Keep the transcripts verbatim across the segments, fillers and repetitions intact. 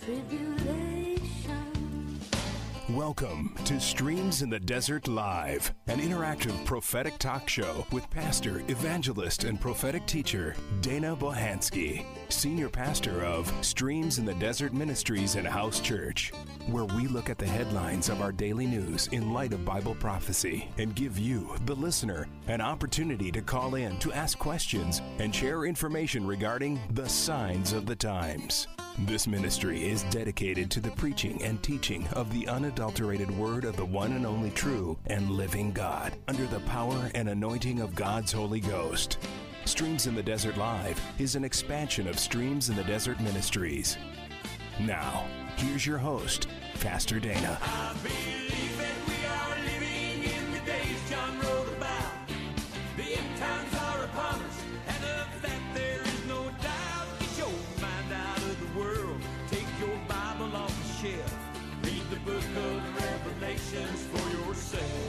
Tribulation. Welcome to Streams in the Desert Live, an interactive prophetic talk show with pastor, evangelist, and prophetic teacher Dana Bohansky, senior pastor of Streams in the Desert Ministries and House Church, where we look at the headlines of our daily news in light of Bible prophecy and give you, the listener, an opportunity to call in to ask questions and share information regarding the signs of the times. This ministry is dedicated to the preaching and teaching of the unadulterated word of the one and only true and living God, under the power and anointing of God's Holy Ghost. Streams in the Desert Live is an expansion of Streams in the Desert Ministries. Now, here's your host, Pastor Dana. I believe that we are living in the days John wrote about. The end times are upon us, and of that there is no doubt. Get your mind out of the world. Take your Bible off the shelf. Read the book of Revelations for yourself.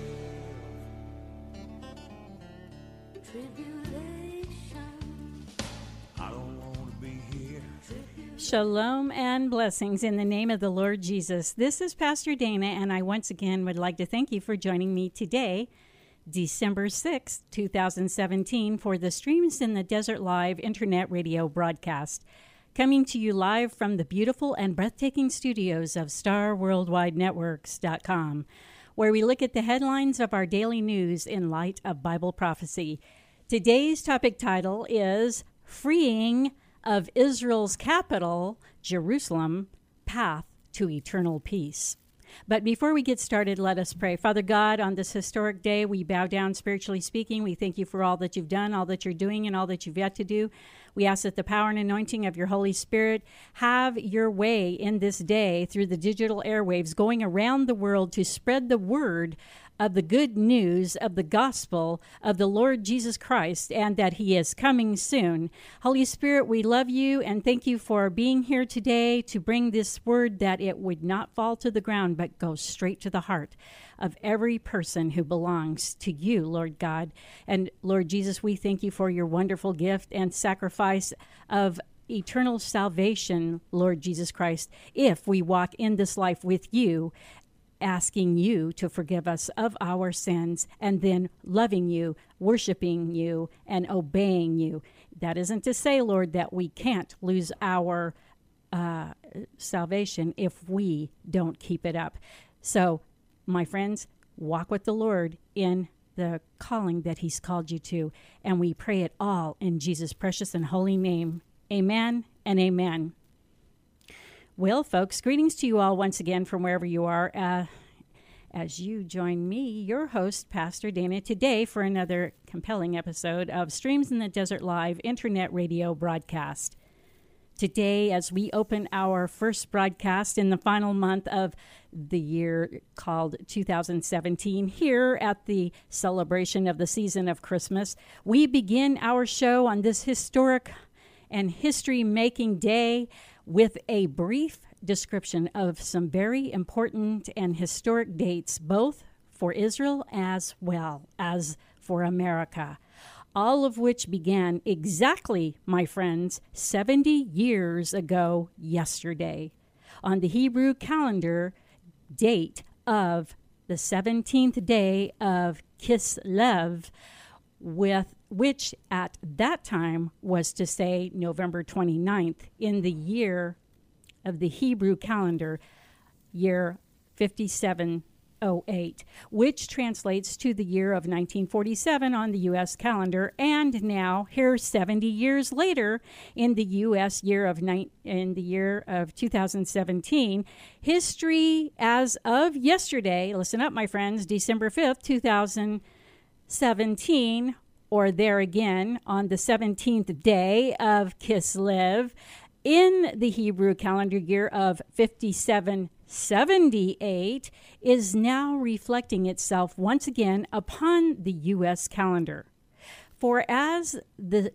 Tribulation. I don't want to be here. Shalom and blessings in the name of the Lord Jesus. This is Pastor Dana, and I once again would like to thank you for joining me today, December sixth, twenty seventeen, for the Streams in the Desert Live Internet Radio broadcast, coming to you live from the beautiful and breathtaking studios of Star Worldwide Networks dot com, where we look at the headlines of our daily news in light of Bible prophecy. Today's topic title is Freeing of Israel's Capital, Jerusalem, Path to Eternal Peace. But before we get started, let us pray. Father God, on this historic day, we bow down spiritually speaking. We thank you for all that you've done, all that you're doing, and all that you've yet to do. We ask that the power and anointing of your Holy Spirit have your way in this day through the digital airwaves, going around the world to spread the word of the good news of the gospel of the Lord Jesus Christ, and that he is coming soon. Holy Spirit, we love you and thank you for being here today to bring this word, that it would not fall to the ground, but go straight to the heart of every person who belongs to you, Lord God. And Lord Jesus, we thank you for your wonderful gift and sacrifice of eternal salvation, Lord Jesus Christ, if we walk in this life with you, asking you to forgive us of our sins, and then loving you, worshiping you, and obeying you. That isn't to say, Lord, that we can't lose our uh, salvation if we don't keep it up. So, my friends, walk with the Lord in the calling that he's called you to, and we pray it all in Jesus' precious and holy name. Amen and amen. Well, folks, greetings to you all once again from wherever you are, uh, as you join me, your host, Pastor Dana, today for another compelling episode of Streams in the Desert Live Internet Radio broadcast. Today, as we open our first broadcast in the final month of the year called two thousand seventeen, here at the celebration of the season of Christmas, we begin our show on this historic and history-making day with a brief description of some very important and historic dates, both for Israel as well as for America, all of which began exactly, my friends, seventy years ago yesterday, on the Hebrew calendar date of the seventeenth day of Kislev, with which at that time was to say November twenty-ninth in the year of the Hebrew calendar, year fifty-seven oh eight, which translates to the year of nineteen forty-seven on the U S calendar, and now here seventy years later in the U S year of ni- in the year of two thousand seventeen, history as of yesterday. Listen up, my friends, December fifth, two thousand seventeen, or there again on the seventeenth day of Kislev in the Hebrew calendar year of fifty-seven seventy-eight, is now reflecting itself once again upon the U S calendar. For as the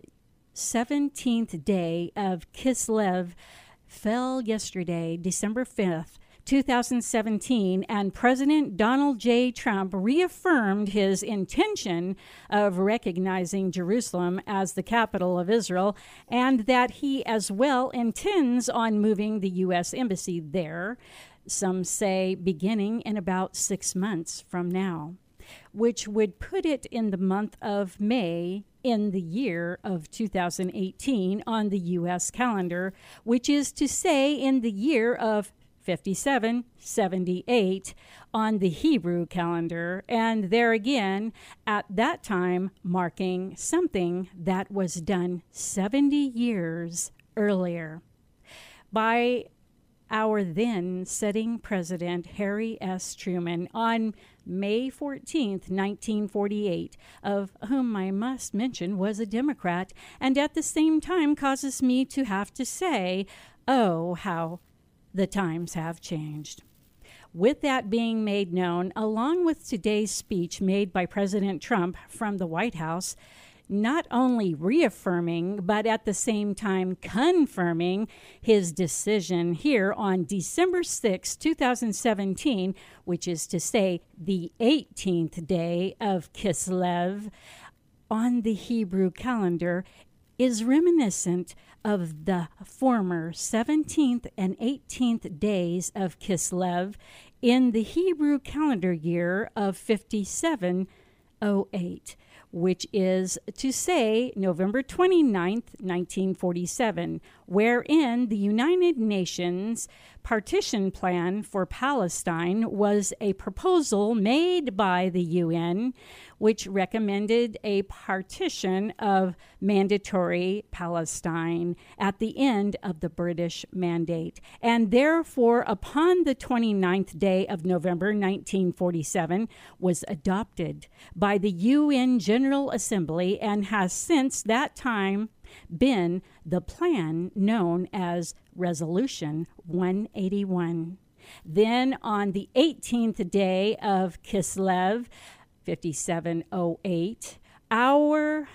seventeenth day of Kislev fell yesterday, December fifth, two thousand seventeen, and President Donald J. Trump reaffirmed his intention of recognizing Jerusalem as the capital of Israel, and that he as well intends on moving the U S Embassy there, some say beginning in about six months from now, which would put it in the month of May in the year of two thousand eighteen on the U S calendar, which is to say in the year of fifty-seven seventy-eight on the Hebrew calendar, and there again at that time marking something that was done seventy years earlier by our then sitting president, Harry S. Truman, on May fourteenth, nineteen forty-eight, of whom I must mention was a Democrat, and at the same time causes me to have to say, oh, how the times have changed. With that being made known, along with today's speech made by President Trump from the White House, not only reaffirming, but at the same time confirming his decision here on December sixth, two thousand seventeen, which is to say the eighteenth day of Kislev on the Hebrew calendar, is reminiscent of the former seventeenth and eighteenth days of Kislev in the Hebrew calendar year of fifty-seven oh eight. Which is to say November twenty-ninth, nineteen forty-seven, wherein the United Nations partition plan for Palestine was a proposal made by the U N, which recommended a partition of mandatory Palestine at the end of the British Mandate. And therefore, upon the twenty-ninth day of November nineteen forty-seven, was adopted by the U N General Assembly and has since that time been the plan known as Resolution one eighty-one. Then on the eighteenth day of Kislev, fifty-seven oh eight, our,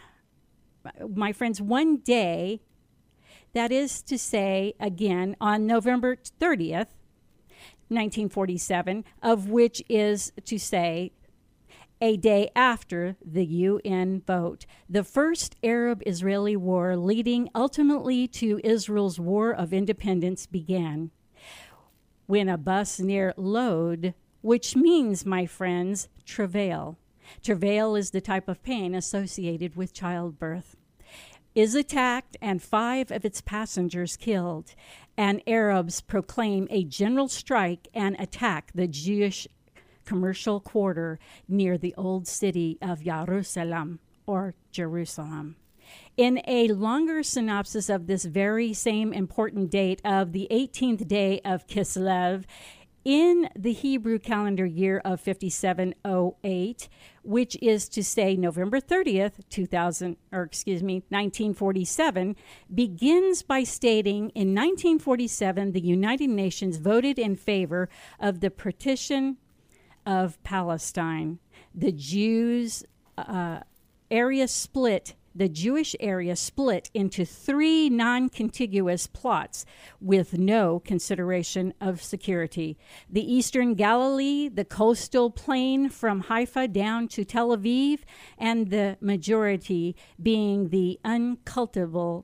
my friends, one day, that is to say, again, on November thirtieth, nineteen forty-seven, of which is to say a day after the U N vote. The first Arab-Israeli war leading ultimately to Israel's War of Independence began when a bus near Lod, which means, my friends, travail. Travail is the type of pain associated with childbirth, is attacked and five of its passengers killed, and Arabs proclaim a general strike and attack the Jewish commercial quarter near the old city of Jerusalem, or Jerusalem. In a longer synopsis of this very same important date of the eighteenth day of Kislev, in the Hebrew calendar year of fifty-seven oh eight, which is to say November thirtieth, two thousand, or excuse me, nineteen forty-seven, begins by stating in nineteen forty-seven the United Nations voted in favor of the partition of Palestine. The Jews uh, area split, the Jewish area split into three non-contiguous plots with no consideration of security. The eastern Galilee, the coastal plain from Haifa down to Tel Aviv, and the majority being the uncultivable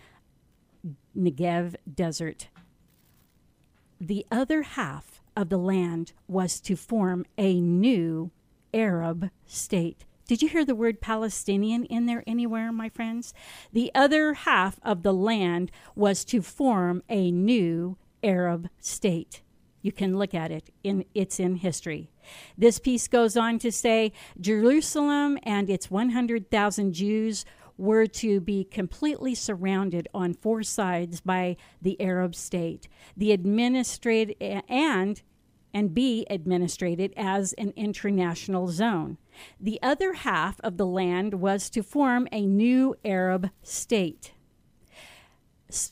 Negev desert. The other half of the land was to form a new Arab state. Did you hear the word Palestinian in there anywhere, my friends? The other half of the land was to form a new Arab state. You can look at it. In, it's in history. This piece goes on to say Jerusalem and its one hundred thousand Jews were to be completely surrounded on four sides by the Arab state, the administrated and and be administrated as an international zone. The other half of the land was to form a new Arab state. S-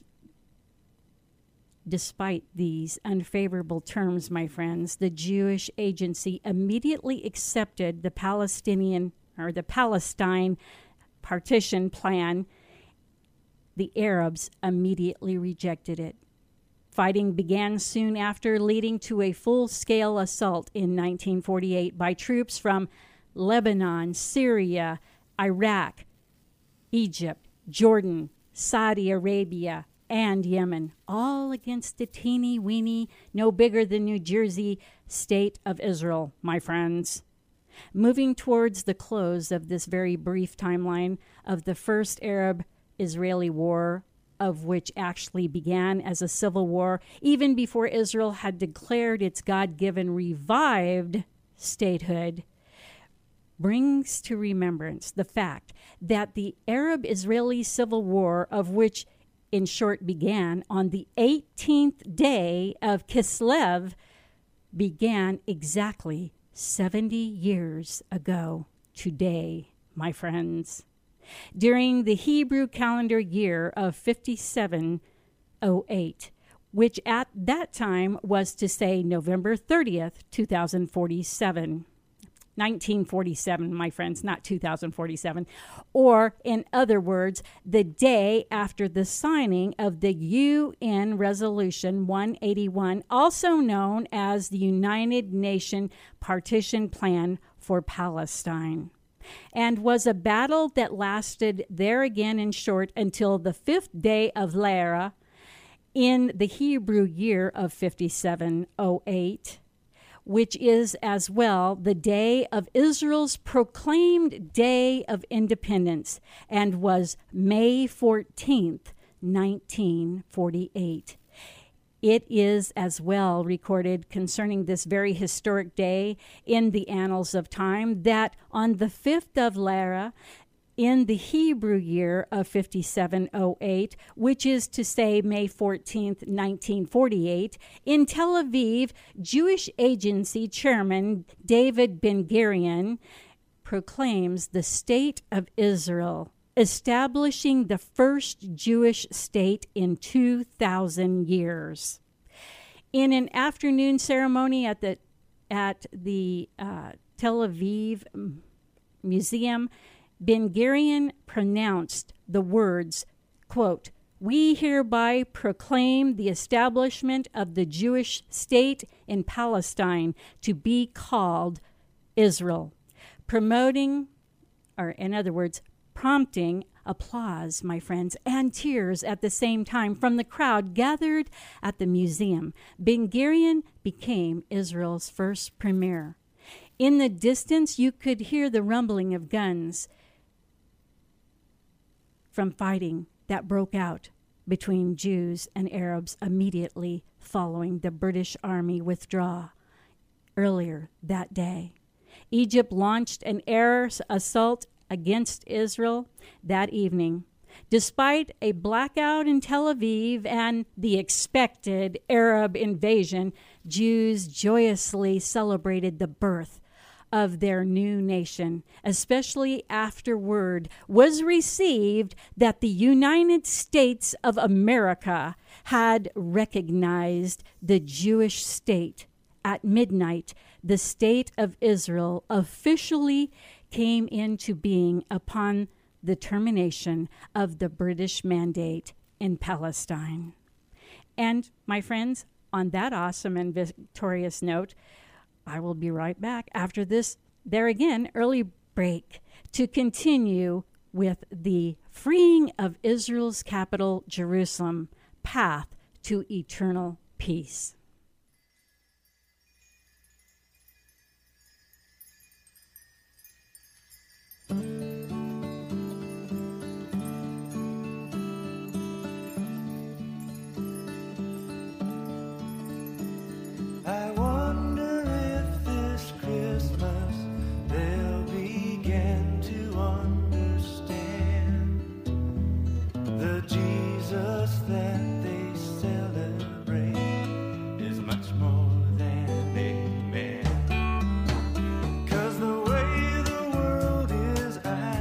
Despite these unfavorable terms, my friends, the Jewish Agency immediately accepted the Palestinian or the Palestine partition plan. The Arabs immediately rejected it. Fighting began soon after, leading to a full-scale assault in nineteen forty-eight by troops from Lebanon, Syria, Iraq, Egypt, Jordan, Saudi Arabia, and Yemen, all against the teeny-weeny, no bigger than New Jersey state of Israel, my friends. Moving towards the close of this very brief timeline of the first Arab-Israeli war, of which actually began as a civil war, even before Israel had declared its God-given revived statehood, brings to remembrance the fact that the Arab-Israeli Civil War, of which in short began on the eighteenth day of Kislev, began exactly seventy years ago today, my friends. During the Hebrew calendar year of fifty-seven oh eight, which at that time was to say November thirtieth, two thousand forty-seven. nineteen forty-seven, my friends, not two thousand forty-seven. Or, in other words, the day after the signing of the U N Resolution one eighty-one, also known as the United Nations Partition Plan for Palestine, and was a battle that lasted there again in short until the fifth day of Lara in the Hebrew year of fifty-seven oh eight, which is as well the day of Israel's proclaimed Day of Independence, and was May fourteenth, nineteen forty-eight. It is as well recorded concerning this very historic day in the annals of time that on the fifth of Lara, in the Hebrew year of fifty-seven oh eight, which is to say May fourteenth, nineteen forty-eight, in Tel Aviv, Jewish Agency Chairman David Ben-Gurion proclaims the State of Israel, establishing the first Jewish state in two thousand years. In an afternoon ceremony at the at the uh, Tel Aviv Museum, Ben-Gurion pronounced the words, quote, "We hereby proclaim the establishment of the Jewish state in Palestine to be called Israel," promoting, or in other words, prompting applause, my friends, and tears at the same time from the crowd gathered at the museum. Ben-Gurion became Israel's first premier. In the distance, you could hear the rumbling of guns from fighting that broke out between Jews and Arabs immediately following the British Army withdrawal earlier that day. Egypt launched an air assault against Israel that evening. Despite a blackout in Tel Aviv and the expected Arab invasion, Jews joyously celebrated the birth of their new nation, especially after word was received that the United States of America had recognized the Jewish state. At midnight, the state of Israel officially came into being upon the termination of the British mandate in Palestine. And, my friends, on that awesome and victorious note, I will be right back after this, there again, early break to continue with the freeing of Israel's capital, Jerusalem, path to eternal peace. I wonder if this Christmas they'll begin to understand the Jesus that they celebrate is much more than a man. 'Cause the way the world is acting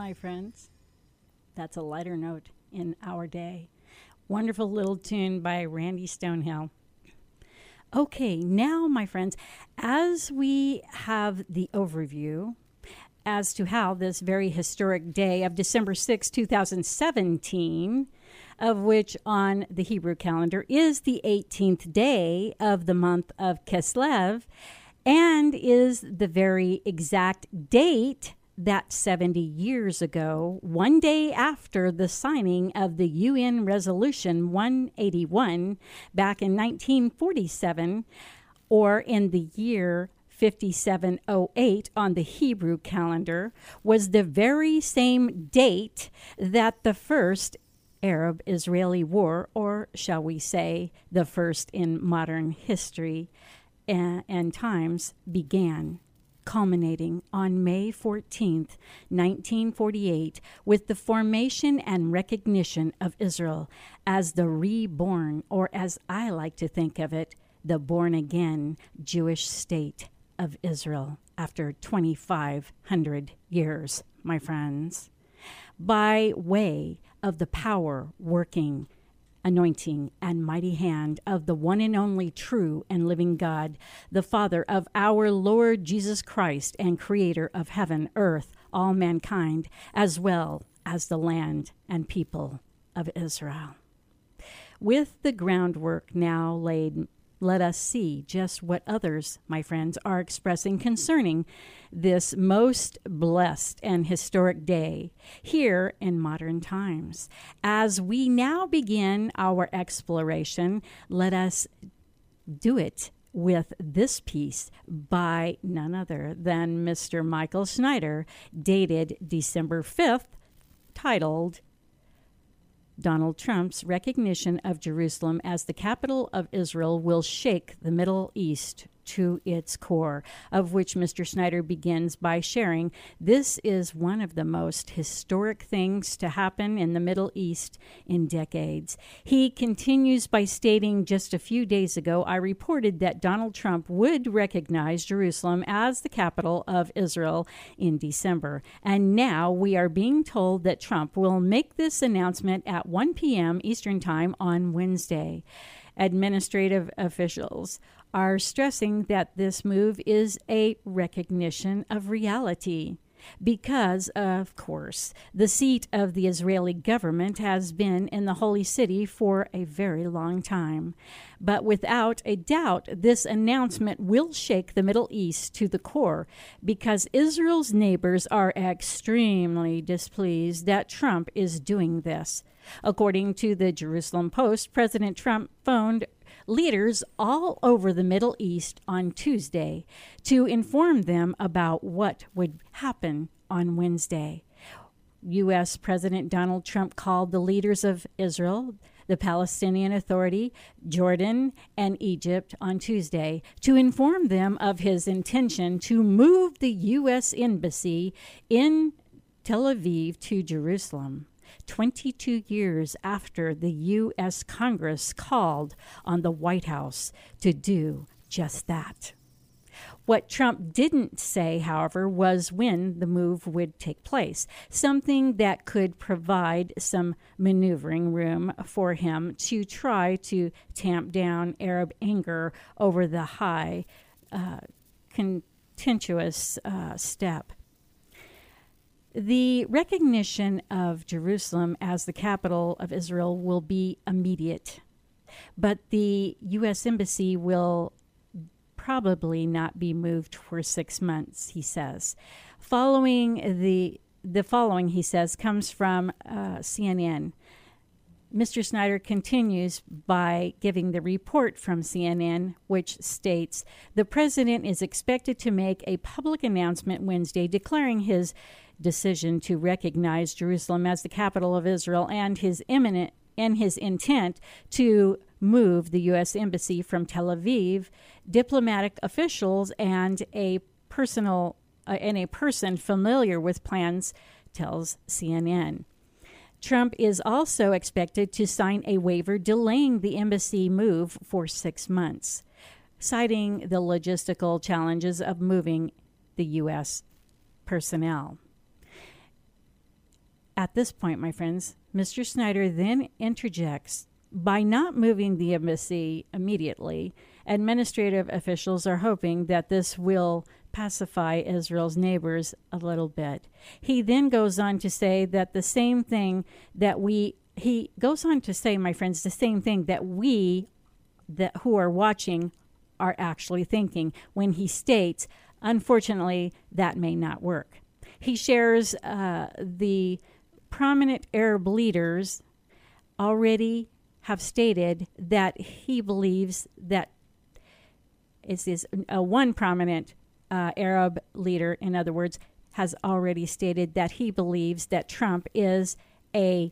my friends. That's a lighter note in our day. Wonderful little tune by Randy Stonehill. Okay, now, my friends, as we have the overview as to how this very historic day of December sixth, twenty seventeen, of which on the Hebrew calendar is the eighteenth day of the month of Kislev, and is the very exact date that seventy years ago, one day after the signing of the U N Resolution one eighty-one back in nineteen forty-seven, or in the year fifty-seven oh eight on the Hebrew calendar, was the very same date that the first Arab-Israeli war, or shall we say the first in modern history and, and times, began, culminating on May fourteenth, nineteen forty-eight, with the formation and recognition of Israel as the reborn, or as I like to think of it, the born-again Jewish state of Israel after twenty-five hundred years, my friends, by way of the power, working, anointing, and mighty hand of the one and only true and living God, the Father of our Lord Jesus Christ and Creator of heaven, earth, all mankind, as well as the land and people of Israel. With the groundwork now laid, let us see just what others, my friends, are expressing concerning this most blessed and historic day here in modern times. As we now begin our exploration, let us do it with this piece by none other than Mister Michael Schneider, dated December fifth, titled Donald Trump's recognition of Jerusalem as the capital of Israel will shake the Middle East to its core, of which Mister Schneider begins by sharing, this is one of the most historic things to happen in the Middle East in decades. He continues by stating, just a few days ago, I reported that Donald Trump would recognize Jerusalem as the capital of Israel in December. And now we are being told that Trump will make this announcement at one p.m. Eastern Time on Wednesday. Administrative officials are stressing that this move is a recognition of reality because, of course, the seat of the Israeli government has been in the Holy City for a very long time. But without a doubt, this announcement will shake the Middle East to the core because Israel's neighbors are extremely displeased that Trump is doing this. According to the Jerusalem Post, President Trump phoned leaders all over the Middle East on Tuesday to inform them about what would happen on Wednesday. U S. President Donald Trump called the leaders of Israel, the Palestinian Authority, Jordan, and Egypt on Tuesday to inform them of his intention to move the U S embassy in Tel Aviv to Jerusalem, twenty-two years after the U S. Congress called on the White House to do just that. What Trump didn't say, however, was when the move would take place, something that could provide some maneuvering room for him to try to tamp down Arab anger over the high, uh, contentious uh, step. The recognition of Jerusalem as the capital of Israel will be immediate, but the U S. Embassy will probably not be moved for six months, he says. Following the the following, he says, comes from uh, C N N. Mister Schneider continues by giving the report from C N N, which states, the president is expected to make a public announcement Wednesday declaring his decision to recognize Jerusalem as the capital of Israel and his imminent and his intent to move the U S. Embassy from Tel Aviv. Diplomatic officials and a personal uh, and a person familiar with plans tells C N N. Trump is also expected to sign a waiver delaying the embassy move for six months, citing the logistical challenges of moving the U S personnel. At this point, my friends, Mister Snyder then interjects, by not moving the embassy immediately, administrative officials are hoping that this will pacify Israel's neighbors a little bit. He then goes on to say that the same thing that we, he goes on to say, my friends, the same thing that we that who are watching are actually thinking when he states, unfortunately, that may not work. He shares uh, the prominent Arab leaders already have stated that he believes that is is uh, one prominent uh, Arab leader, in other words, has already stated that he believes that Trump is a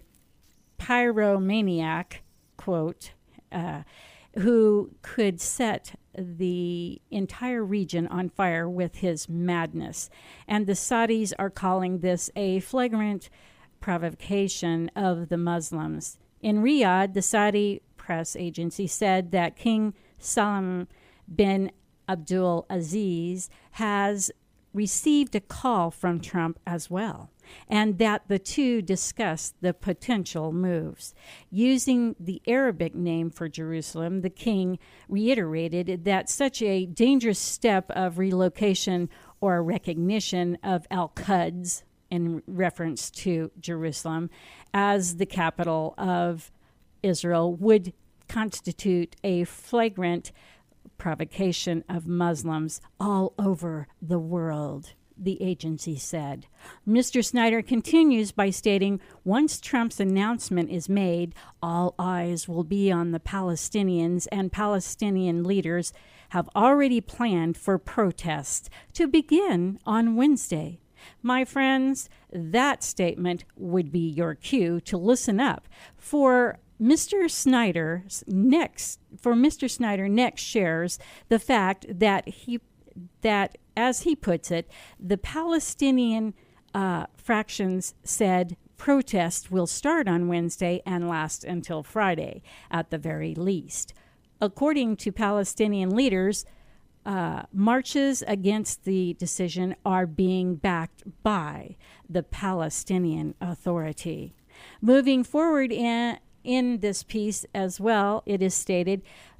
pyromaniac, quote, uh, who could set the entire region on fire with his madness. And the Saudis are calling this a flagrant provocation of the Muslims. In Riyadh, the Saudi press agency said that King Salman bin Abdul Aziz has received a call from Trump as well, and that the two discussed the potential moves. Using the Arabic name for Jerusalem, the king reiterated that such a dangerous step of relocation or recognition of Al-Quds, in reference to Jerusalem, as the capital of Israel, would constitute a flagrant provocation of Muslims all over the world, the agency said. Mister Snyder continues by stating, once Trump's announcement is made, all eyes will be on the Palestinians, and Palestinian leaders have already planned for protests to begin on Wednesday. My friends, that statement would be your cue to listen up. For Mister Snyder next, for Mister Snyder next shares the fact that he, that as he puts it, the Palestinian uh, fractions said protests will start on Wednesday and last until Friday at the very least. According to Palestinian leaders, Uh, marches against the decision are being backed by the Palestinian Authority. Moving forward in, in this piece as well, it is stated,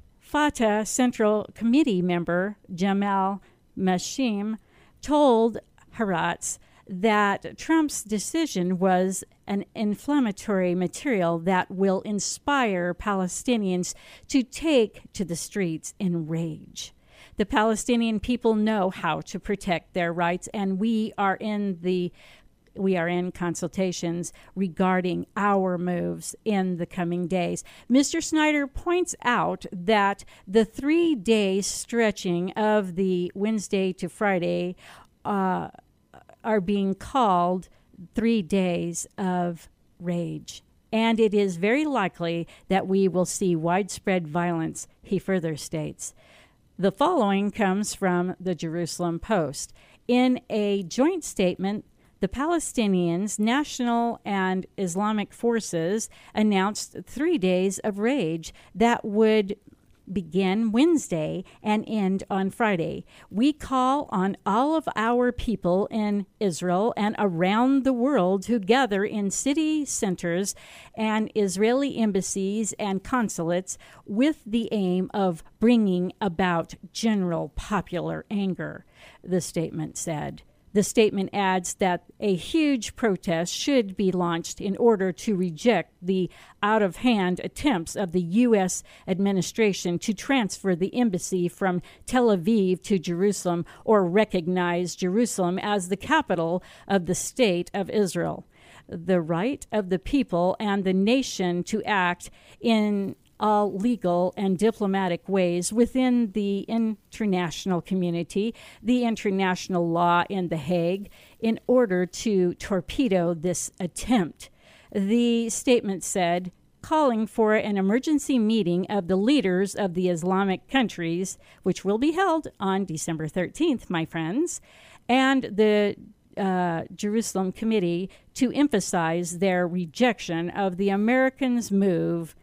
Fatah Central Committee member Jamal Mashim told Haaretz that Trump's decision was an inflammatory material that will inspire Palestinians to take to the streets in rage. The Palestinian people know how to protect their rights, and we are in the we are in consultations regarding our moves in the coming days. Mister Snyder points out that the three-day stretching of the Wednesday to Friday uh, are being called three days of rage. And it is very likely that we will see widespread violence, he further states. The following comes from the Jerusalem Post. In a joint statement, the Palestinians, national and Islamic forces announced three days of rage that would begin Wednesday and end on Friday. We call on all of our people in Israel and around the world to gather in city centers and Israeli embassies and consulates with the aim of bringing about general popular anger, the statement said. The statement adds that a huge protest should be launched in order to reject the out-of-hand attempts of the U S administration to transfer the embassy from Tel Aviv to Jerusalem or recognize Jerusalem as the capital of the state of Israel. The right of the people and the nation to act in all legal and diplomatic ways within the international community, the international law in The Hague, in order to torpedo this attempt. The statement said, calling for an emergency meeting of the leaders of the Islamic countries, which will be held on December thirteenth, my friends, and the uh, Jerusalem Committee to emphasize their rejection of the Americans' move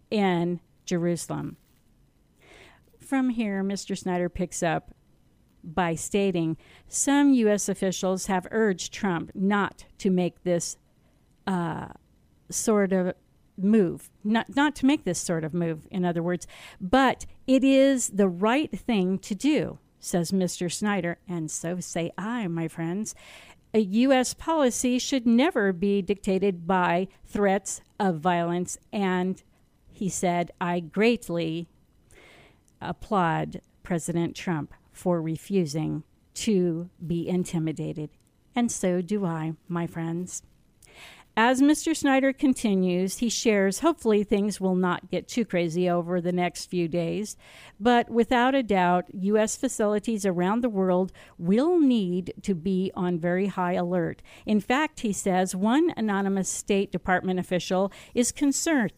in Jerusalem. From here, Mister Snyder picks up by stating, some U S officials have urged Trump not to make this uh, sort of move, not not to make this sort of move, in other words, but it is the right thing to do, says Mister Snyder, and so say I, my friends. A U S policy should never be dictated by threats of violence, and he said, I greatly applaud President Trump for refusing to be intimidated, and so do I, my friends. As Mister Snyder continues, he shares, hopefully things will not get too crazy over the next few days, but without a doubt, U S facilities around the world will need to be on very high alert. In fact, he says, one anonymous State Department official is concerned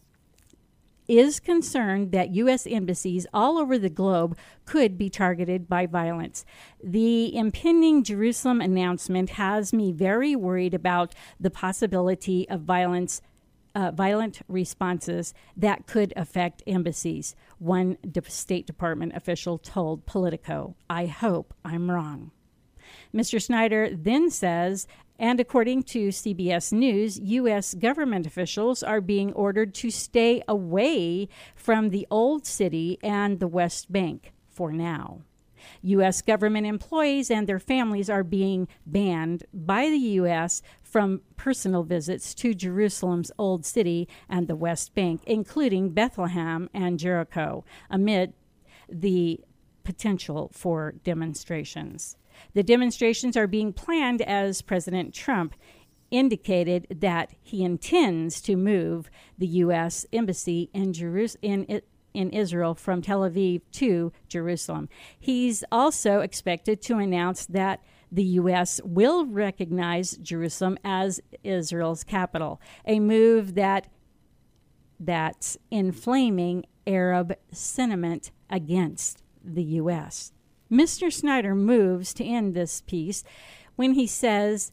is concerned that U S embassies all over the globe could be targeted by violence. The impending Jerusalem announcement has me very worried about the possibility of violence, uh, violent responses that could affect embassies, one de- State Department official told Politico. I hope I'm wrong. Mister Snyder then says, and according to C B S News, U S government officials are being ordered to stay away from the Old City and the West Bank for now. U S government employees and their families are being banned by the U S from personal visits to Jerusalem's Old City and the West Bank, including Bethlehem and Jericho, amid the potential for demonstrations. The demonstrations are being planned as President Trump indicated that he intends to move the U S embassy in Jerus- in, in Israel from Tel Aviv to Jerusalem. He's also expected to announce that the U S will recognize Jerusalem as Israel's capital, a move that that's inflaming Arab sentiment against the U S. Mister Snyder moves to end this piece when he says,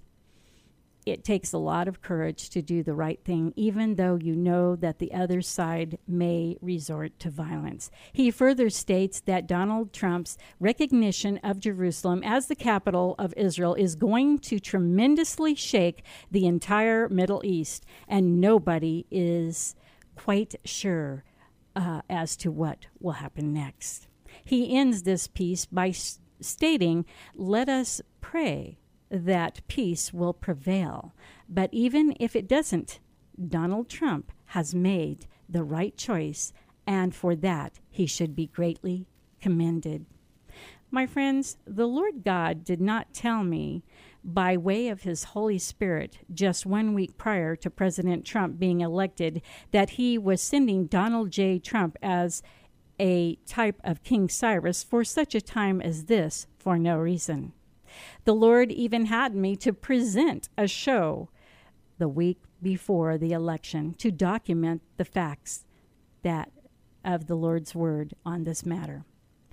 it takes a lot of courage to do the right thing, even though you know that the other side may resort to violence. He further states that Donald Trump's recognition of Jerusalem as the capital of Israel is going to tremendously shake the entire Middle East, and nobody is quite sure uh, as to what will happen next. He ends this piece by s- stating, let us pray that peace will prevail. But even if it doesn't, Donald Trump has made the right choice, and for that he should be greatly commended. My friends, the Lord God did not tell me by way of his Holy Spirit just one week prior to President Trump being elected that he was sending Donald J. Trump as a type of King Cyrus for such a time as this for no reason. The Lord even had me to present a show the week before the election to document the facts that of the Lord's word on this matter.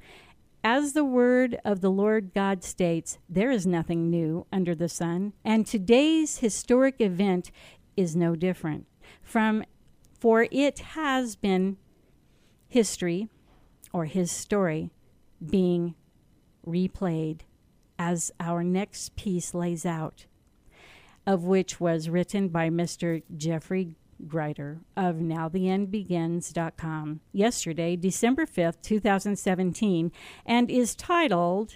As the word of the Lord God states, there is nothing new under the sun, and today's historic event is no different. From for it has been history, or his story, being replayed as our next piece lays out, of which was written by Mister Jeffrey Grider of now the end begins dot com yesterday, December fifth, twenty seventeen, and is titled,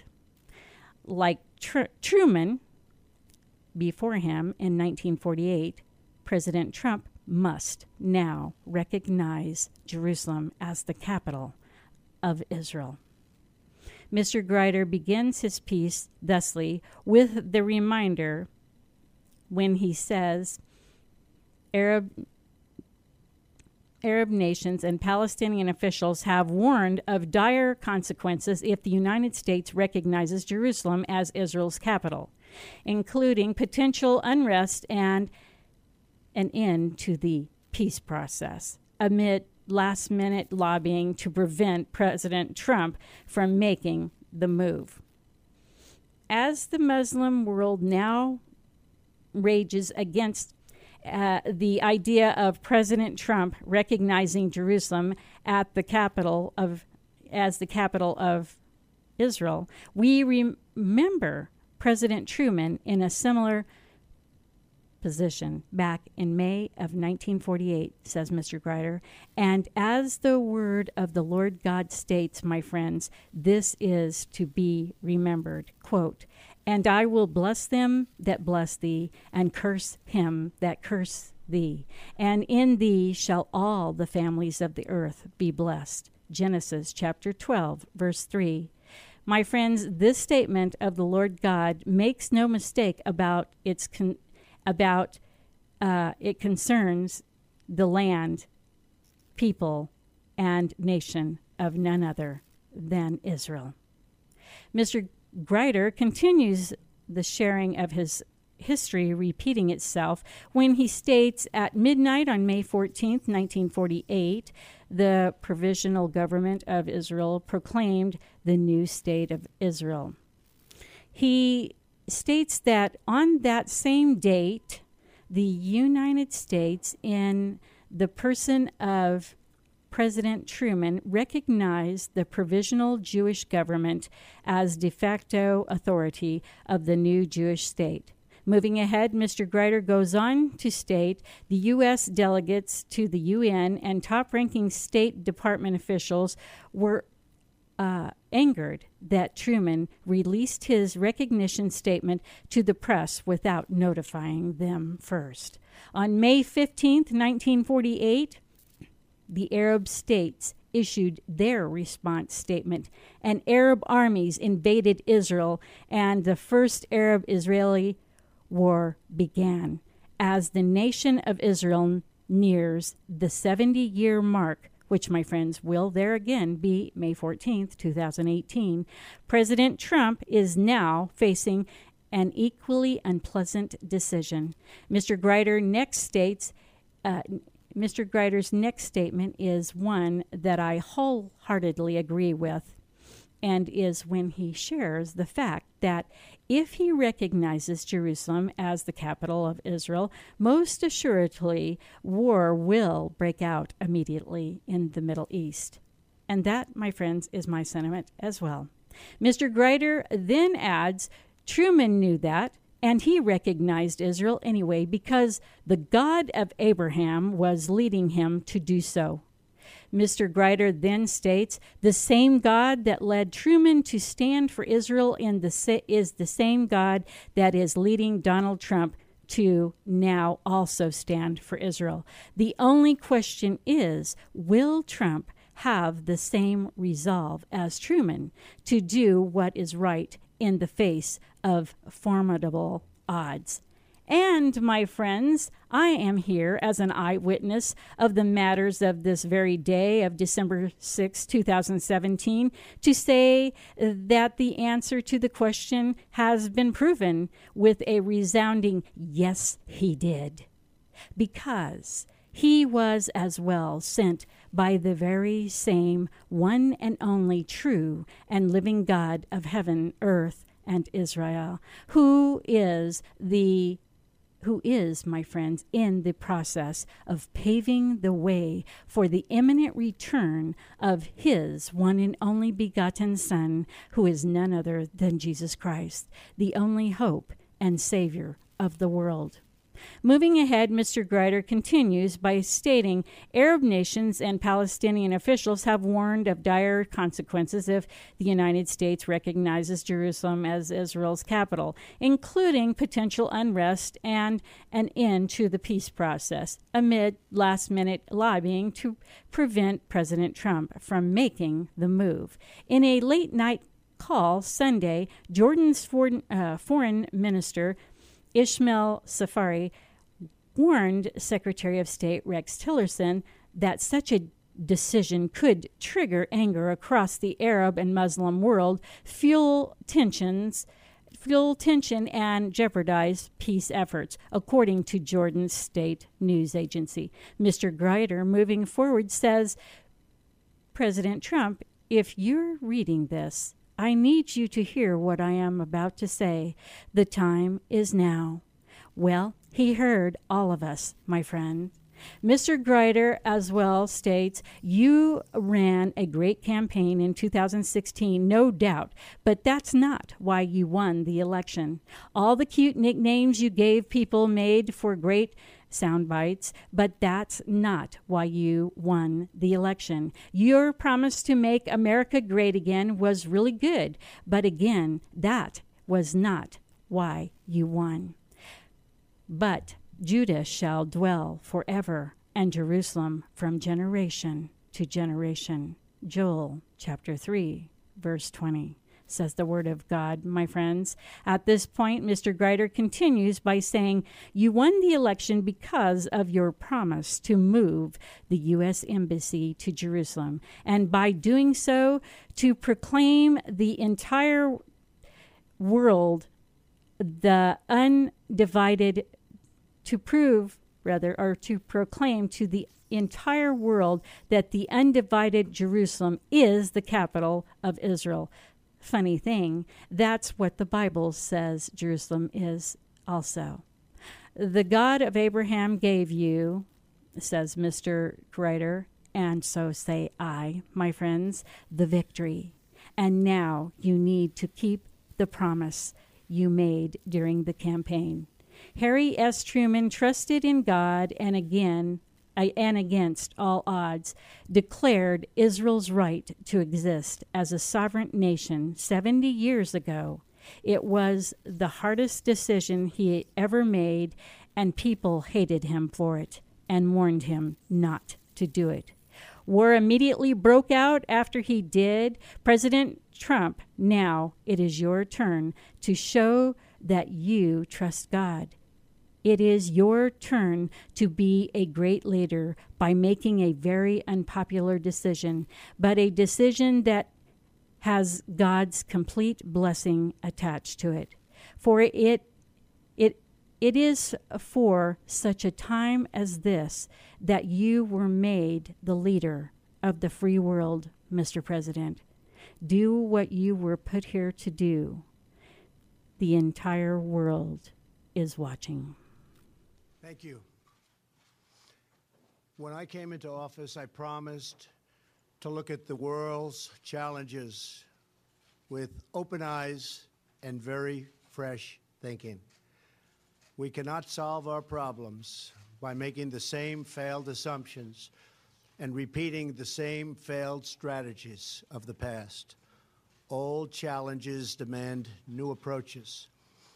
like Tr- Truman before him in nineteen forty-eight, President Trump must now recognize Jerusalem as the capital of Israel. Mister Grider begins his piece thusly with the reminder when he says, Arab Arab nations and Palestinian officials have warned of dire consequences if the United States recognizes Jerusalem as Israel's capital, including potential unrest and an end to the peace process, amid last-minute lobbying to prevent President Trump from making the move. As the Muslim world now rages against uh, the idea of President Trump recognizing Jerusalem at the capital of as the capital of Israel, we remember President Truman in a similar position back in May of nineteen forty-eight, says Mister Grider. And as the word of the Lord God states, my friends, this is to be remembered. Quote, "And I will bless them that bless thee, and curse him that curse thee. And in thee shall all the families of the earth be blessed." Genesis chapter twelve, verse three. My friends, this statement of the Lord God makes no mistake about its con- about uh, it concerns the land, people, and nation of none other than Israel. Mister Grider continues the sharing of his history repeating itself when he states, at midnight on May fourteenth, nineteen forty-eight, the provisional government of Israel proclaimed the new state of Israel. He states that on that same date, the United States, in the person of President Truman, recognized the provisional Jewish government as de facto authority of the new Jewish state. Moving ahead, Mister Grider goes on to state the U S delegates to the U N and top-ranking State Department officials were uh, angered that Truman released his recognition statement to the press without notifying them first. On May fifteenth, nineteen forty-eight, the Arab states issued their response statement, and Arab armies invaded Israel, and the first Arab-Israeli war began. As the nation of Israel nears the seventy-year mark, which, my friends, will there again be May fourteenth, twenty eighteen, President Trump is now facing an equally unpleasant decision. Mister Grider next states, uh, Mister Grider's next statement is one that I wholeheartedly agree with, and is when he shares the fact that if he recognizes Jerusalem as the capital of Israel, most assuredly war will break out immediately in the Middle East. And that, my friends, is my sentiment as well. Mister Grider then adds, Truman knew that, and he recognized Israel anyway because the God of Abraham was leading him to do so. Mister Grider then states, the same God that led Truman to stand for Israel in the sa- is the same God that is leading Donald Trump to now also stand for Israel. The only question is, will Trump have the same resolve as Truman to do what is right in the face of formidable odds? And, my friends, I am here as an eyewitness of the matters of this very day of December sixth, twenty seventeen, to say that the answer to the question has been proven with a resounding yes, he did. Because he was as well sent by the very same one and only true and living God of heaven, earth, and Israel, who is the who is, my friends, in the process of paving the way for the imminent return of his one and only begotten Son, who is none other than Jesus Christ, the only hope and Savior of the world. Moving ahead, Mister Grider continues by stating Arab nations and Palestinian officials have warned of dire consequences if the United States recognizes Jerusalem as Israel's capital, including potential unrest and an end to the peace process, amid last-minute lobbying to prevent President Trump from making the move. In a late-night call Sunday, Jordan's foreign, uh, foreign minister Ismail Safari warned Secretary of State Rex Tillerson that such a decision could trigger anger across the Arab and Muslim world, fuel tensions, fuel tension, and jeopardize peace efforts, according to Jordan's state news agency. Mister Grider, moving forward, says, President Trump, if you're reading this, I need you to hear what I am about to say. The time is now. Well, he heard all of us, my friend. Mister Greider as well states, you ran a great campaign in two thousand sixteen, no doubt, but that's not why you won the election. All the cute nicknames you gave people made for great sound bites, but that's not why you won the election. Your promise to make America great again was really good, but again, that was not why you won. But Judah shall dwell forever, and Jerusalem from generation to generation. Joel chapter three, verse twenty, says the word of God, my friends. At this point, Mister Greider continues by saying, you won the election because of your promise to move the U S Embassy to Jerusalem, and by doing so, to proclaim the entire world the undivided to prove, rather, or to proclaim to the entire world that the undivided Jerusalem is the capital of Israel. Funny thing, that's what the Bible says Jerusalem is also. The God of Abraham gave you, says Mister Greider, and so say I, my friends, the victory. And now you need to keep the promise you made during the campaign. Harry S. Truman trusted in God and again, uh, and against all odds, declared Israel's right to exist as a sovereign nation seventy years ago. It was the hardest decision he ever made, and people hated him for it and warned him not to do it. War immediately broke out after he did. President Trump, now it is your turn to show that you trust God. It is your turn to be a great leader by making a very unpopular decision, but a decision that has God's complete blessing attached to it. For it, it, it is for such a time as this that you were made the leader of the free world, Mister President. Do what you were put here to do. The entire world is watching. Thank you. When I came into office, I promised to look at the world's challenges with open eyes and very fresh thinking. We cannot solve our problems by making the same failed assumptions and repeating the same failed strategies of the past. Old challenges demand new approaches.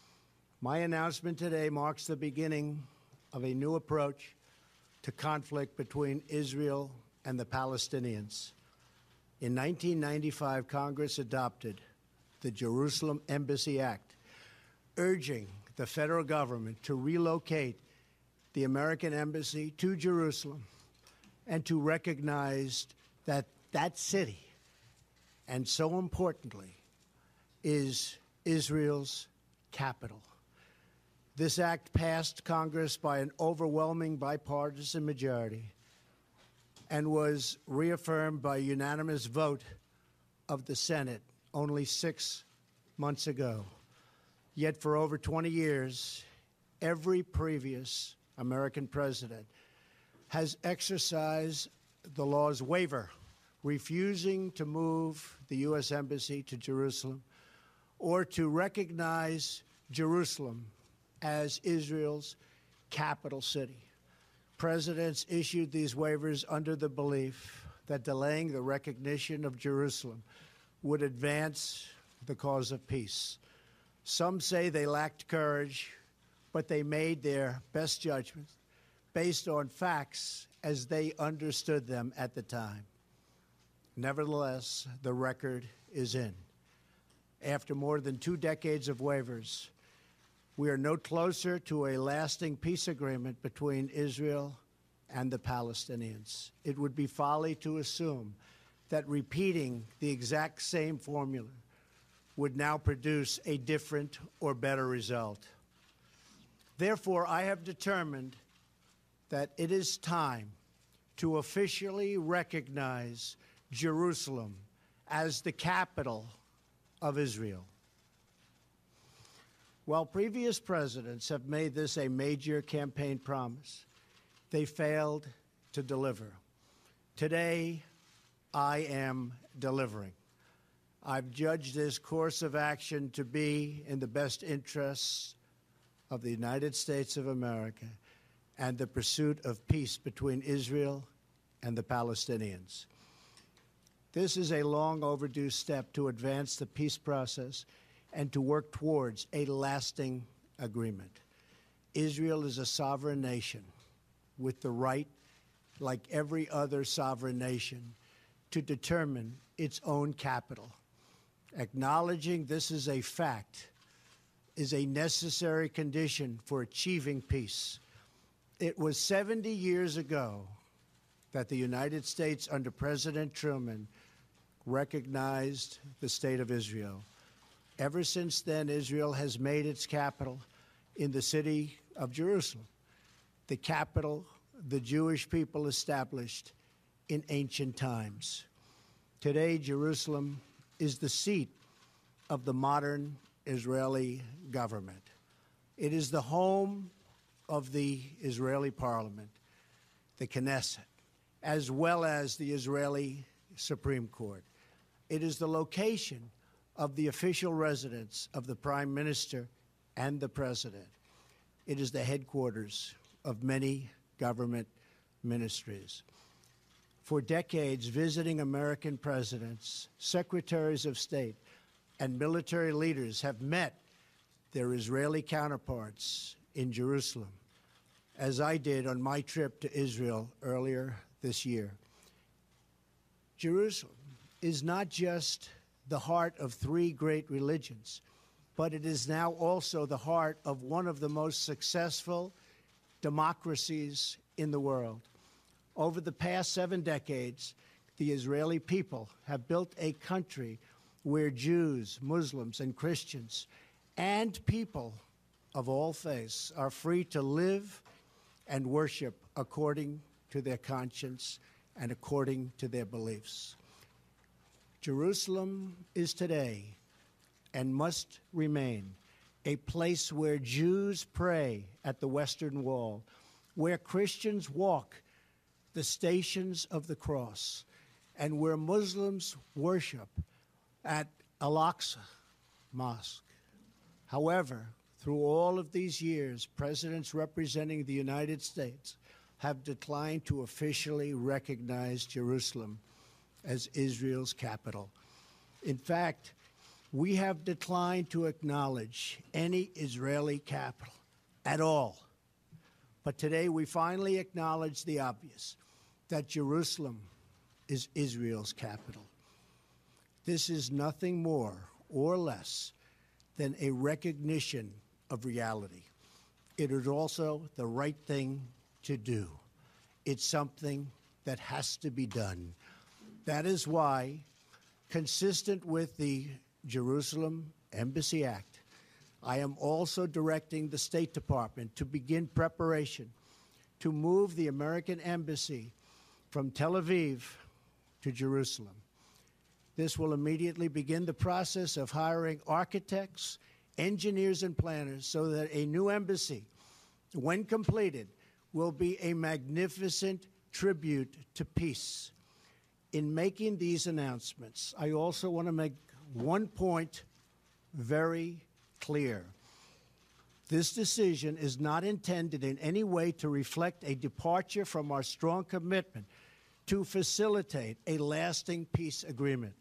My announcement today marks the beginning of a new approach to conflict between Israel and the Palestinians. In nineteen ninety-five, Congress adopted the Jerusalem Embassy Act, urging the federal government to relocate the American embassy to Jerusalem and to recognize that that city, and so importantly, is Israel's capital. This act passed Congress by an overwhelming bipartisan majority and was reaffirmed by a unanimous vote of the Senate only six months ago. Yet for over twenty years, every previous American president has exercised the law's waiver, refusing to move the U S Embassy to Jerusalem or to recognize Jerusalem as Israel's capital city. Presidents issued these waivers under the belief that delaying the recognition of Jerusalem would advance the cause of peace. Some say they lacked courage, but they made their best judgment based on facts as they understood them at the time. Nevertheless, the record is in. After more than two decades of waivers, we are no closer to a lasting peace agreement between Israel and the Palestinians. It would be folly to assume that repeating the exact same formula would now produce a different or better result. Therefore, I have determined that it is time to officially recognize Jerusalem as the capital of Israel. While previous presidents have made this a major campaign promise, they failed to deliver. Today, I am delivering. I've judged this course of action to be in the best interests of the United States of America and the pursuit of peace between Israel and the Palestinians. This is a long overdue step to advance the peace process and to work towards a lasting agreement. Israel is a sovereign nation with the right, like every other sovereign nation, to determine its own capital. Acknowledging this is a fact is a necessary condition for achieving peace. It was seventy years ago that the United States, under President Truman, recognized the State of Israel. Ever since then, Israel has made its capital in the city of Jerusalem, the capital the Jewish people established in ancient times. Today, Jerusalem is the seat of the modern Israeli government. It is the home of the Israeli parliament, the Knesset, as well as the Israeli Supreme Court. It is the location of the official residence of the Prime Minister and the President. It is the headquarters of many government ministries. For decades, visiting American presidents, secretaries of state, and military leaders have met their Israeli counterparts in Jerusalem, as I did on my trip to Israel earlier this year. Jerusalem is not just the heart of three great religions, but it is now also the heart of one of the most successful democracies in the world. Over the past seven decades, the Israeli people have built a country where Jews, Muslims, and Christians, and people of all faiths are free to live and worship according to their conscience and according to their beliefs. Jerusalem is today and must remain a place where Jews pray at the Western Wall, where Christians walk the stations of the cross, and where Muslims worship at Al-Aqsa Mosque. However, through all of these years, presidents representing the United States have declined to officially recognize Jerusalem as Israel's capital. In fact, we have declined to acknowledge any Israeli capital at all. But today we finally acknowledge the obvious, that Jerusalem is Israel's capital. This is nothing more or less than a recognition of reality. It is also the right thing to do. It's something that has to be done. That is why, consistent with the Jerusalem Embassy Act, I am also directing the State Department to begin preparation to move the American Embassy from Tel Aviv to Jerusalem. This will immediately begin the process of hiring architects, engineers, and planners so that a new embassy, when completed, will be a magnificent tribute to peace. In making these announcements, I also want to make one point very clear. This decision is not intended in any way to reflect a departure from our strong commitment to facilitate a lasting peace agreement.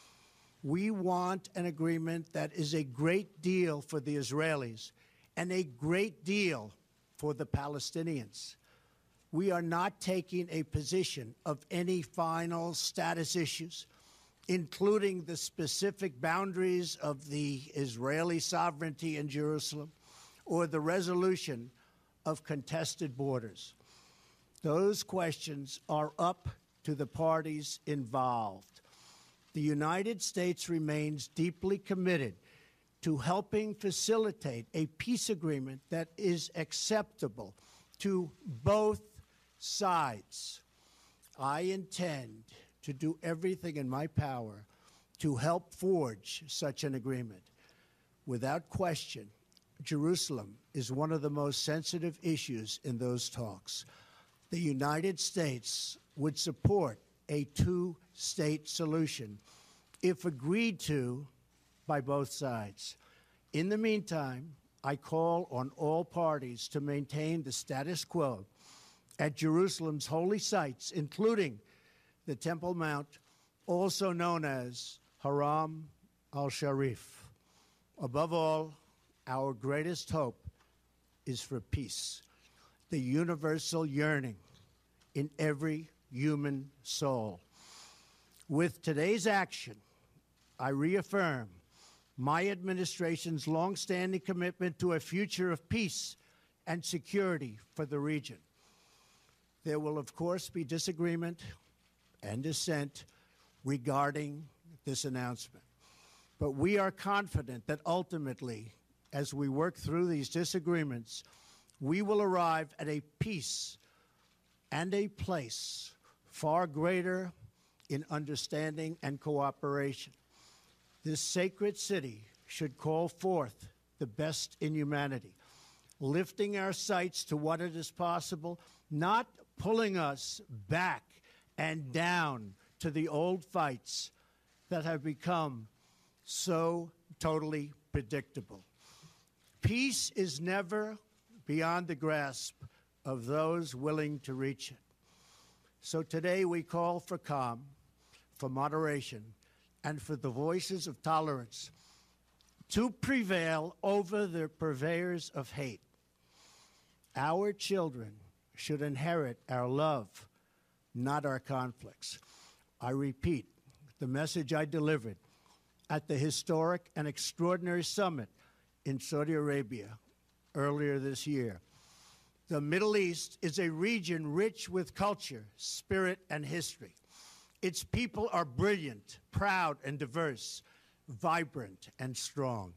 We want an agreement that is a great deal for the Israelis and a great deal for the Palestinians. We are not taking a position of any final status issues, including the specific boundaries of the Israeli sovereignty in Jerusalem or the resolution of contested borders. Those questions are up to the parties involved. The United States remains deeply committed to helping facilitate a peace agreement that is acceptable to both sides. I intend to do everything in my power to help forge such an agreement. Without question, Jerusalem is one of the most sensitive issues in those talks. the United States would support a two-state solution if agreed to by both sides. In the meantime, I call on all parties to maintain the status quo at Jerusalem's holy sites, including the Temple Mount, also known as Haram al-Sharif. Above all, our greatest hope is for peace, the universal yearning in every human soul. With today's action, I reaffirm my administration's longstanding commitment to a future of peace and security for the region. There will, of course, be disagreement and dissent regarding this announcement. But we are confident that ultimately, as we work through these disagreements, we will arrive at a peace and a place far greater in understanding and cooperation. This sacred city should call forth the best in humanity, lifting our sights to what it is possible, not pulling us back and down to the old fights that have become so totally predictable. Peace is never beyond the grasp of those willing to reach it. So today we call for calm, for moderation, and for the voices of tolerance to prevail over the purveyors of hate. Our children should inherit our love, not our conflicts. I repeat the message I delivered at the historic and extraordinary summit in Saudi Arabia earlier this year. The Middle East is a region rich with culture, spirit, and history. Its people are brilliant, proud, and diverse, vibrant, and strong.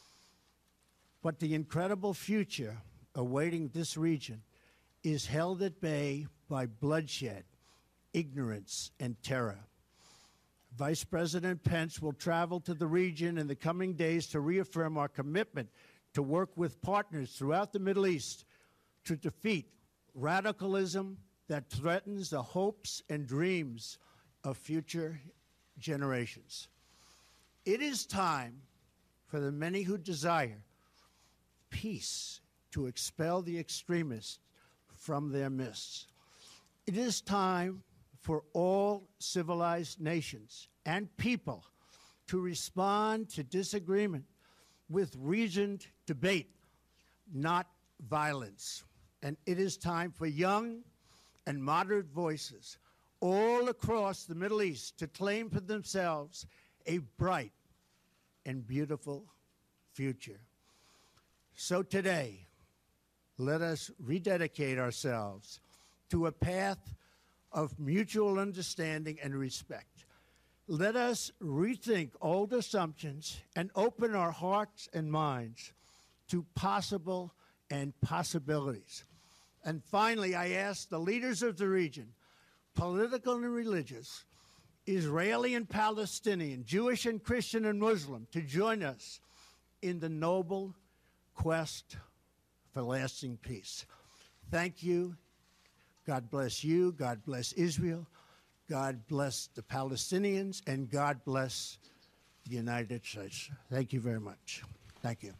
But the incredible future awaiting this region is held at bay by bloodshed, ignorance, and terror. Vice President Pence will travel to the region in the coming days to reaffirm our commitment to work with partners throughout the Middle East to defeat radicalism that threatens the hopes and dreams of future generations. It is time for the many who desire peace to expel the extremists from their midst. It is time for all civilized nations and people to respond to disagreement with reasoned debate, not violence. And it is time for young and moderate voices all across the Middle East to claim for themselves a bright and beautiful future. So today, let us rededicate ourselves to a path of mutual understanding and respect. Let us rethink old assumptions and open our hearts and minds to possible and possibilities. And finally, I ask the leaders of the region, political and religious, Israeli and Palestinian, Jewish and Christian and Muslim, to join us in the noble quest for lasting peace. Thank you. God bless you. God bless Israel. God bless the Palestinians. And God bless the United States. Thank you very much. Thank you.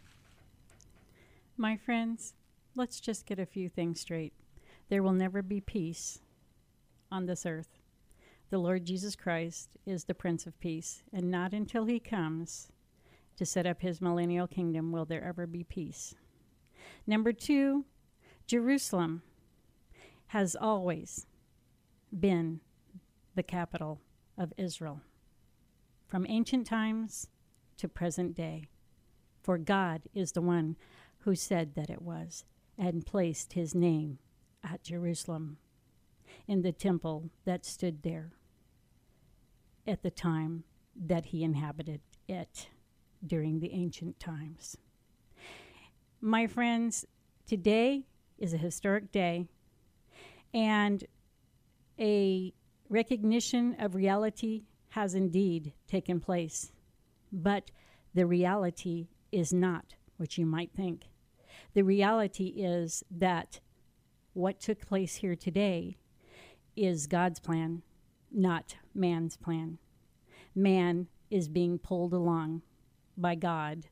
My friends, let's just get a few things straight. There will never be peace on this earth. The Lord Jesus Christ is the Prince of Peace, and not until he comes to set up his millennial kingdom will there ever be peace. Number two, Jerusalem has always been the capital of Israel, from ancient times to present day. For God is the one who said that it was, and placed his name at Jerusalem, in the temple that stood there at the time that he inhabited it during the ancient times. My friends, today is a historic day, and a recognition of reality has indeed taken place. But the reality is not what you might think. The reality is that what took place here today is God's plan, not man's plan. Man is being pulled along by God,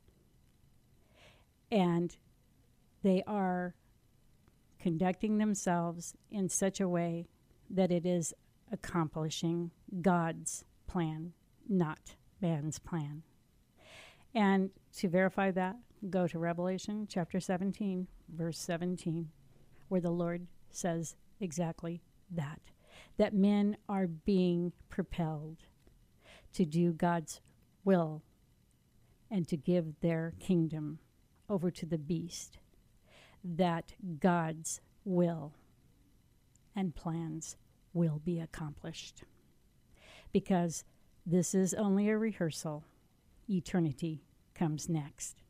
and they are conducting themselves in such a way that it is accomplishing God's plan, not man's plan. And to verify that, go to Revelation chapter seventeen, verse seventeen, where the Lord says exactly that, that men are being propelled to do God's will and to give their kingdom over to the beast, that God's will and plans will be accomplished. Because this is only a rehearsal. Eternity comes next.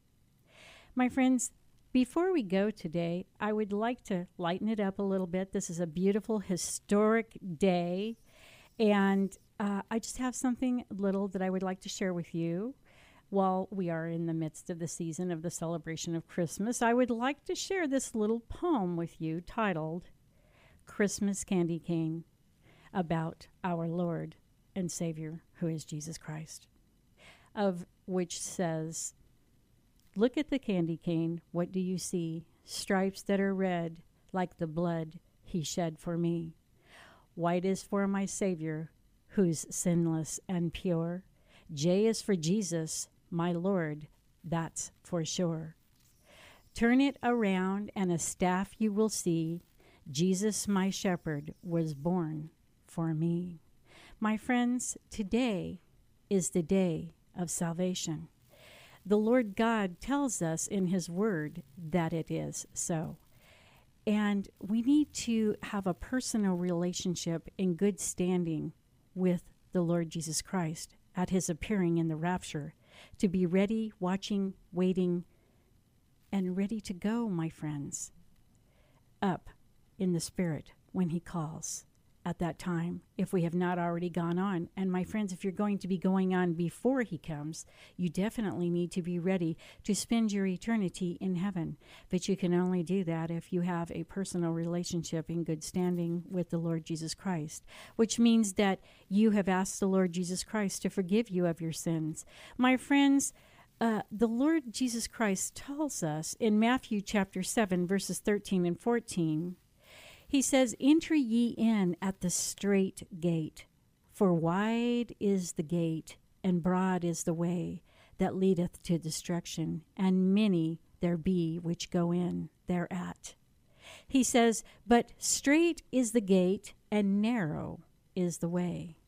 My friends, before we go today, I would like to lighten it up a little bit. This is a beautiful, historic day, and uh, I just have something little that I would like to share with you. While we are in the midst of the season of the celebration of Christmas, I would like to share this little poem with you titled Christmas Candy Cane, about our Lord and Savior, who is Jesus Christ, of which says, "Look at the candy cane, what do you see? Stripes that are red, like the blood he shed for me. White is for my Savior, who's sinless and pure. J is for Jesus, my Lord, that's for sure. Turn it around and a staff you will see. Jesus, my shepherd, was born for me." My friends, today is the day of salvation. The Lord God tells us in his word that it is so. And we need to have a personal relationship in good standing with the Lord Jesus Christ at his appearing in the rapture, to be ready, watching, waiting, and ready to go, my friends, up in the Spirit when he calls at that time, if we have not already gone on. And my friends, if you're going to be going on before he comes, you definitely need to be ready to spend your eternity in heaven. But you can only do that if you have a personal relationship in good standing with the Lord Jesus Christ, which means that you have asked the Lord Jesus Christ to forgive you of your sins. My friends, uh, the Lord Jesus Christ tells us in Matthew chapter seven, verses thirteen and fourteen, he says, "Enter ye in at the strait gate, for wide is the gate, and broad is the way that leadeth to destruction, and many there be which go in thereat." He says, "But strait is the gate, and narrow is the way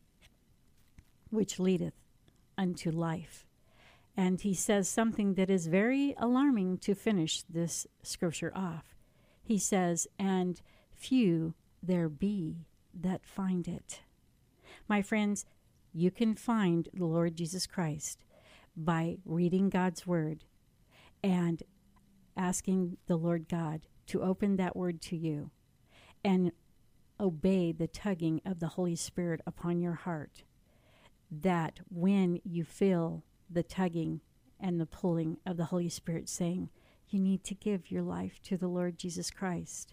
which leadeth unto life." And he says something that is very alarming to finish this scripture off. He says, "And few there be that find it." My friends, you can find the Lord Jesus Christ by reading God's word and asking the Lord God to open that word to you and obey the tugging of the Holy Spirit upon your heart, that when you feel the tugging and the pulling of the Holy Spirit saying, you need to give your life to the Lord Jesus Christ,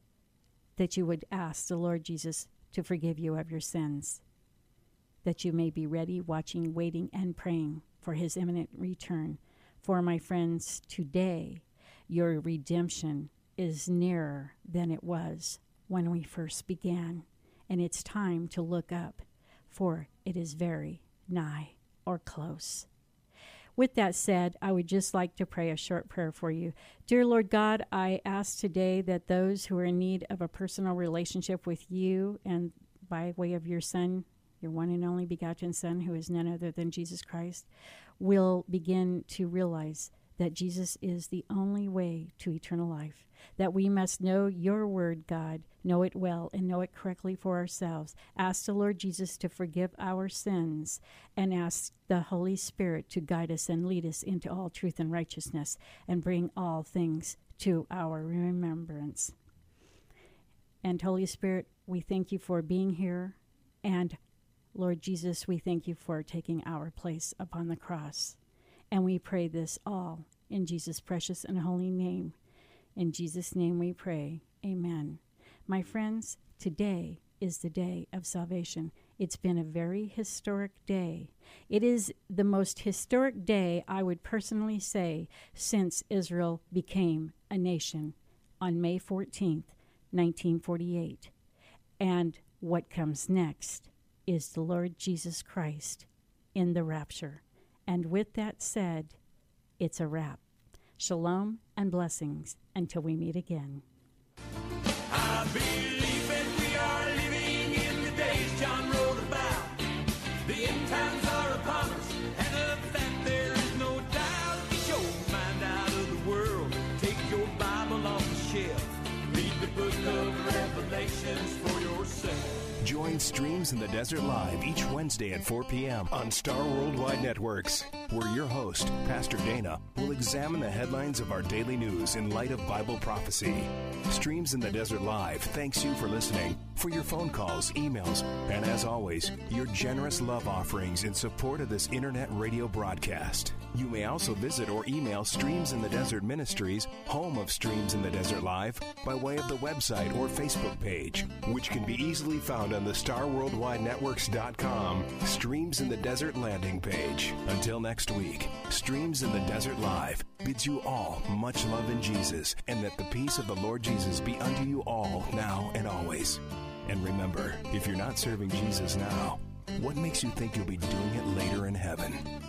that you would ask the Lord Jesus to forgive you of your sins, that you may be ready, watching, waiting, and praying for his imminent return. For my friends, today your redemption is nearer than it was when we first began, and it's time to look up, for it is very nigh or close. With that said, I would just like to pray a short prayer for you. Dear Lord God, I ask today that those who are in need of a personal relationship with you, and by way of your Son, your one and only begotten Son, who is none other than Jesus Christ, will begin to realize that Jesus is the only way to eternal life, that we must know your word, God, know it well, and know it correctly for ourselves. Ask the Lord Jesus to forgive our sins, and ask the Holy Spirit to guide us and lead us into all truth and righteousness, and bring all things to our remembrance. And Holy Spirit, we thank you for being here, and Lord Jesus, we thank you for taking our place upon the cross. And we pray this all in Jesus' precious and holy name. In Jesus' name we pray. Amen. My friends, today is the day of salvation. It's been a very historic day. It is the most historic day, I would personally say, since Israel became a nation on May fourteenth, nineteen forty-eight. And what comes next is the Lord Jesus Christ in the rapture. And with that said, it's a wrap. Shalom and blessings until we meet again. I believe that we are living in the days John wrote about. The end times are upon us, and of that there is no doubt. Get your mind out of the world. Take your Bible off the shelf. Read the book of Revelations for yourself. Join Streams in the Desert Live each Wednesday at four p.m. on Star Worldwide Networks, where your host, Pastor Dana, will examine the headlines of our daily news in light of Bible prophecy. Streams in the Desert Live thanks you for listening, for your phone calls, emails, and as always, your generous love offerings in support of this internet radio broadcast. You may also visit or email Streams in the Desert Ministries, home of Streams in the Desert Live, by way of the website or Facebook page, which can be easily found on the star worldwide networks dot com Streams in the Desert landing page. Until next week, Streams in the Desert Live bids you all much love in Jesus, and that the peace of the Lord Jesus be unto you all now and always. And remember, if you're not serving Jesus now, what makes you think you'll be doing it later in heaven?